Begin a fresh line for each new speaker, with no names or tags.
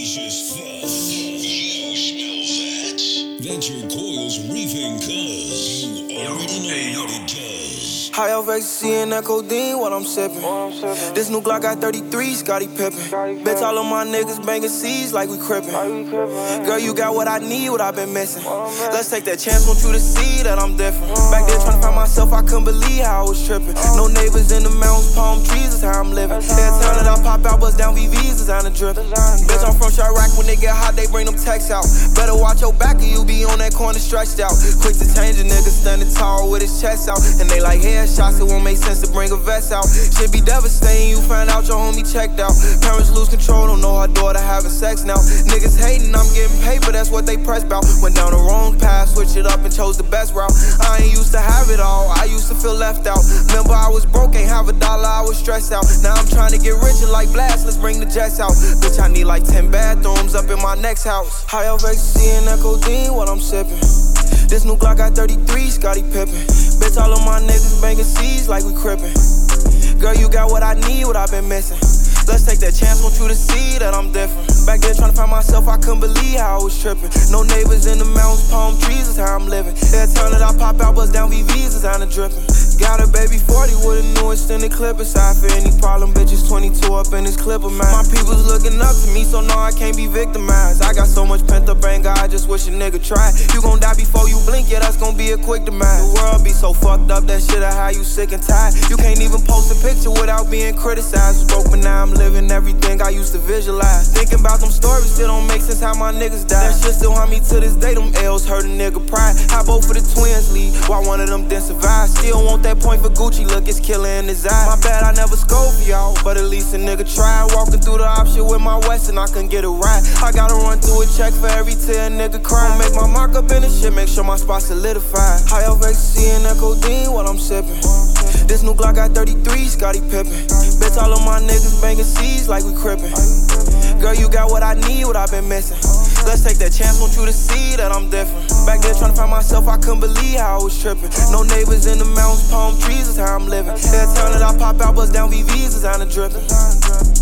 delicious fluff. You smell that? Venture Coils Reefing Cuz. You already know what it does.
High off ecstasy and that codeine while I'm sipping. This new Glock got 33, Scottie Pippen. Bitch, all of my niggas banging C's like we crippin'. Girl, you got what I need, what I've been missing. Let's take that chance, want you to see that I'm different. Back there trying to find myself, I couldn't believe how I was tripping. No neighbors in the mountains, palm trees is how I'm living. Every time that I pop out, bust down VVs, designer drippin'. Bitch, I'm from Chirac, when they get hot, they bring them texts out. Better watch your back or you be on that corner stretched out. Quick to change a nigga standing tall with his chest out. And they like headshots, it won't make sense to bring a vest out. Shit be devastating, you find out your homie checked out. Parents lose control, don't know her daughter having sex now. Niggas hating, I'm getting paper, that's what they press bout. Went down the wrong path, switched it up and chose the best route. I ain't used to have it all, I used to feel left out. Remember I was broke, ain't have $1, I was stressed out. Now I'm trying to get richer like Blast, let's bring the jets out. Bitch, I need like 10 bathrooms up in my next house. High off ecstasy and that codeine while I'm sipping. This new Glock got 33, Scottie Pippen. Bitch, all of my niggas banging C's like we crippin'. Girl, you got what I need, what I've been missing. Let's take that chance, want you to see that I'm different. Back there trying to find myself, I couldn't believe how I was tripping. No neighbors in the mountains, palm trees is how I'm living. Every time that I pop out, bust down VVs, designer dripping. Got a baby 40 with a new extended clip inside. For any problem, bitches 22 up in this clip of mine. My people's looking up to me, so no, I can't be victimized. I got so much pent up anger, I just wish a nigga tried. You gon' die before you blink, yeah, that's gon' be a quick demise. The world be so fucked up, that shit of how you sick and tired. You can't even post a picture without being criticized. Was broke, but now I'm living everything I used to visualize. Thinking about them stories, still don't make sense how my niggas died. That shit still haunt me to this day, them L's hurt a nigga pride. How both of the twins leave, while one of them didn't survive. Still want that point for Gucci, look, it's killing in his eye. My bad, I never scope for y'all, but at least a nigga tried. Walking through the option with my West and I couldn't get a ride. I gotta run through a check for every tear a nigga cry. Make my mark up in the shit, make sure my spot solidified. High off ecstasy and that codeine while I'm sipping. This new Glock got 33, Scottie Pippen. Bitch, all of my niggas banging C's like we crippin'. Girl, you got what I need, what I've been missing. Let's take that chance, want you to see that I'm different. Back there trying to find myself, I couldn't believe how I was tripping. No neighbors in the mountains, palm trees is how I'm living. Every time that I pop out, bust down VVs, designer dripping.